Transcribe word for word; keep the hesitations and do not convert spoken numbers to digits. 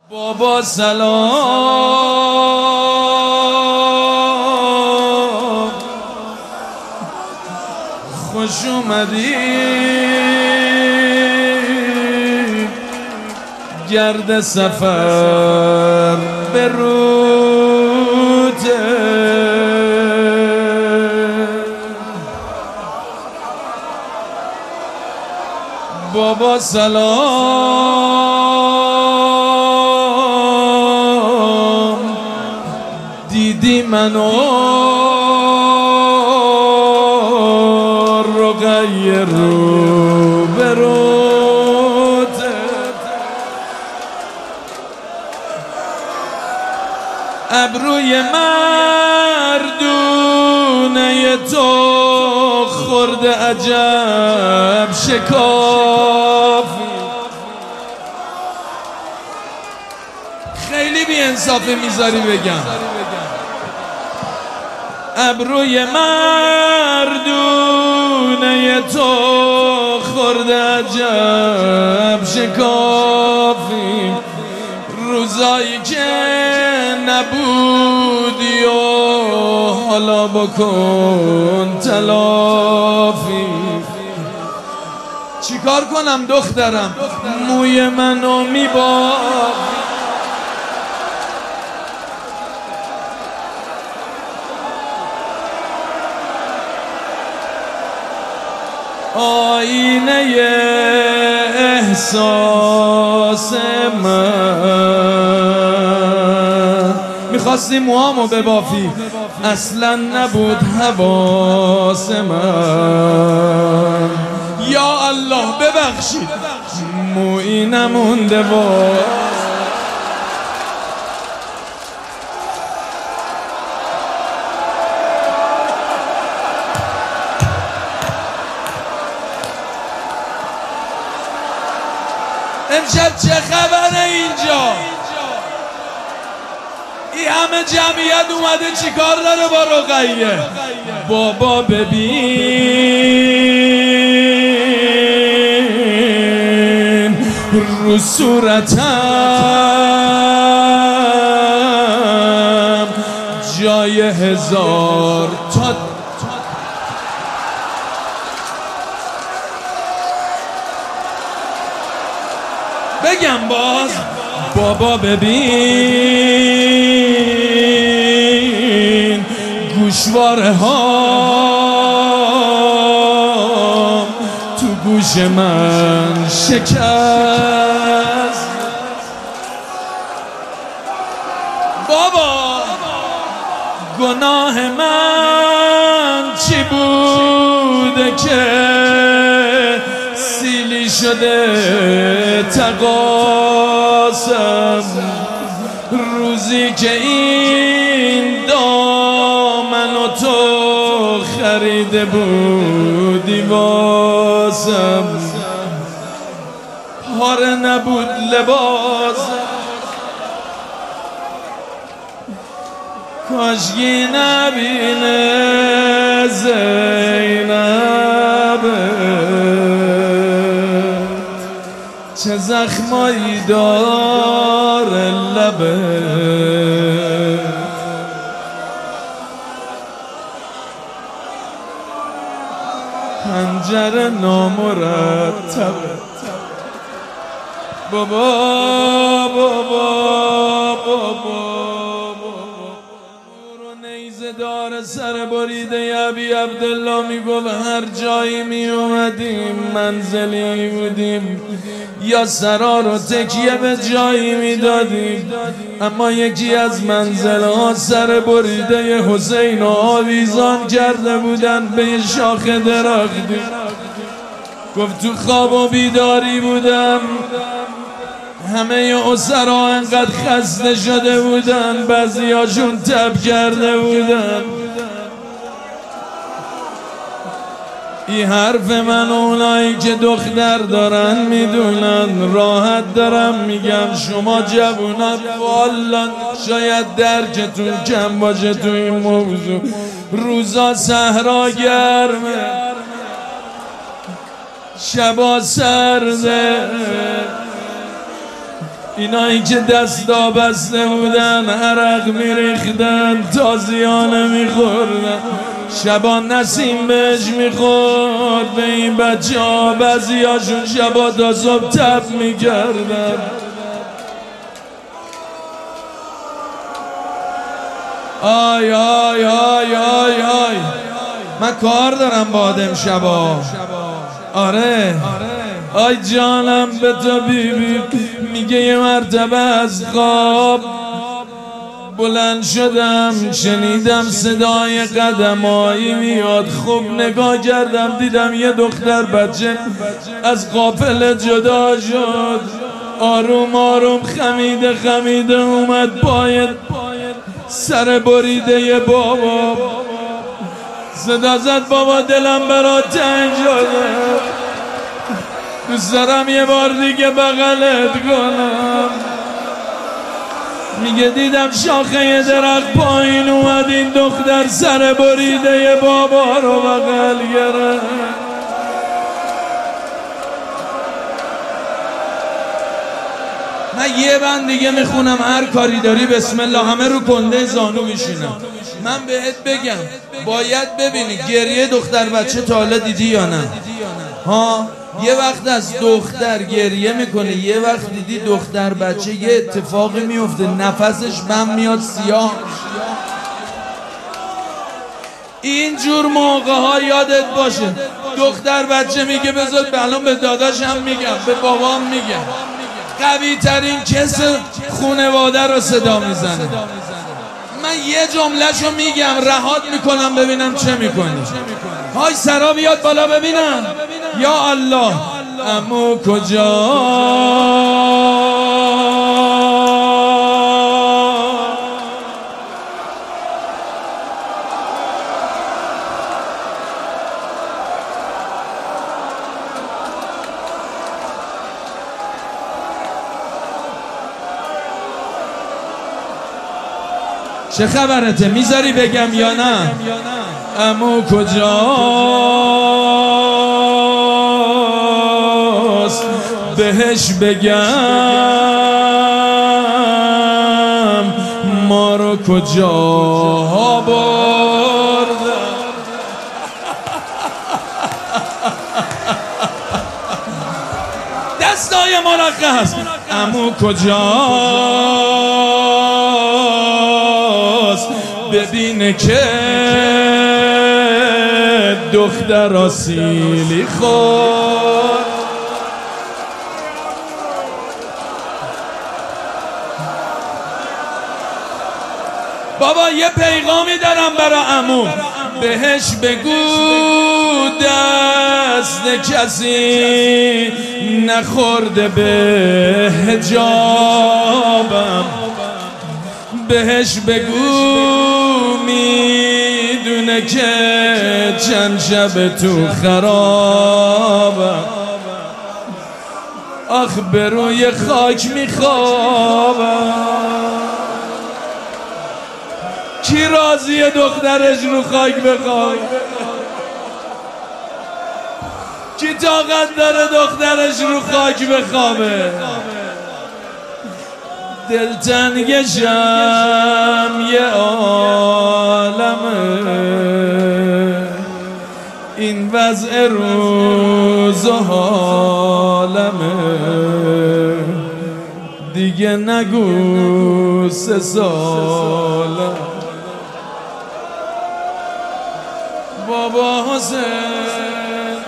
بابا سلام، خوش اومدی گرد سفر به روته. بابا سلام، دیدی منو رقیه رو به روته. ابروی مردونه تو خورده عجب شکافی. خیلی بی انصافی میذاری بگم. ابروی مردونه تو خورده عجب شکافی. روزایی که نبودی و حالا بکن تلافی. چیکار کنم دخترم موی منو میبافی. آینه احساس من، میخواستی موهامو ببافی اصلا نبود حواس من. یا الله ببخشید مویی نمونده و امشب چه خبره اینجا؟ این همه جمعیت اومده چیکار داره با رقیه؟ بابا ببین رو صورتم جای هزار تا بگم باز. بابا ببین گوشواره ها تو گوش من شکست. بابا گناه من چی بوده که سیلی شده تقاسم. روزی که این دامنو تو خریده بودی واسم، پاره نبود لباسم. کاشکی نبینه زینبه چه زخمایی داره لبه. پنجره نامرتب. بابا بابا بابا دار سر بریده ابی عبدالله میگفت هر جایی می اومدیم منزلی بودیم یا سرا رو تکیه به جایی میدادیم، اما یکی از منزلها سر بریده حسین و آویزان کرده بودن به شاخ درختی. گفت تو خواب و بیداری بودم، همه اسرا انقدر خسته شده بودن، بعضی هاشون تب کرده بودن. این حرف من اونایی که دختر دارن میدونن، راحت دارم میگم. شما جوونا والا شاید درکتون کم باشه تو این موضوع. روزا صحرا گرمه، شبا سرده، اینایی که دستا بسته بودن عرق میریختن تازیانه میخوردن شبا نسیم بهش میخورد به این بچه ها بعضی هاشون شبا تا صبح تب میکردن آی آی آی آی آی من کار دارم با آدم شبا آره آی جانم به تو بیبی بی میگه یه مرتبه از خواب بلند شدم شنیدم صدای قدمایی میاد خوب نگاه کردم دیدم یه دختر بچه از قافله جدا شد آروم آروم خمیده خمیده اومد پای سر بریده یه بابا صدا زد بابا دلم برات تنگ شده دوست دارم یه بار دیگه بغلت کنم میگه دیدم شاخه یه درخت پایین اومد این دختر سر بریده یه بابا رو بغل گرفت من یه بند دیگه میخونم هر کاری داری بسم الله همه رو کنده زانو میشینم من بهت بگم باید ببینی گریه دختر بچه تا حالا دیدی یا نه ها یه وقت از دختر گریه میکنه یه وقت دیدی دختر بچه یه اتفاقی میفته نفسش بم میاد سیاه اینجور موقع ها یادت باشه دختر بچه میگه بذار الان به داداش هم میگم به بابام میگم قوی ترین کس خونواده رو صدا میزنه من یه جملهشو میگم رهات میکنم ببینم چه میکنی های سرا بیاد بالا ببینم یا الله عمو کجا چه خبرته میذاری بگم یا نه عمو کجاست بهش بگم ما رو کجا برد دستای مرخص عمو کجاست ببینه که دختر آسیلی خورد بابا یه پیغامی دارم برا عمو بهش بگو دست کسی نخورده به حجابم بهش بگو میدونه که چند شب تو خرابم آخ به روی خاک میخوابم کی راضیه دخترش رو خاک بخوابه کی طاقت داره دخترش رو خاک بخوابه دلتنگشم یه عالمه این وضع روز و حالمه دیگه نگو سه سالم بابا حسین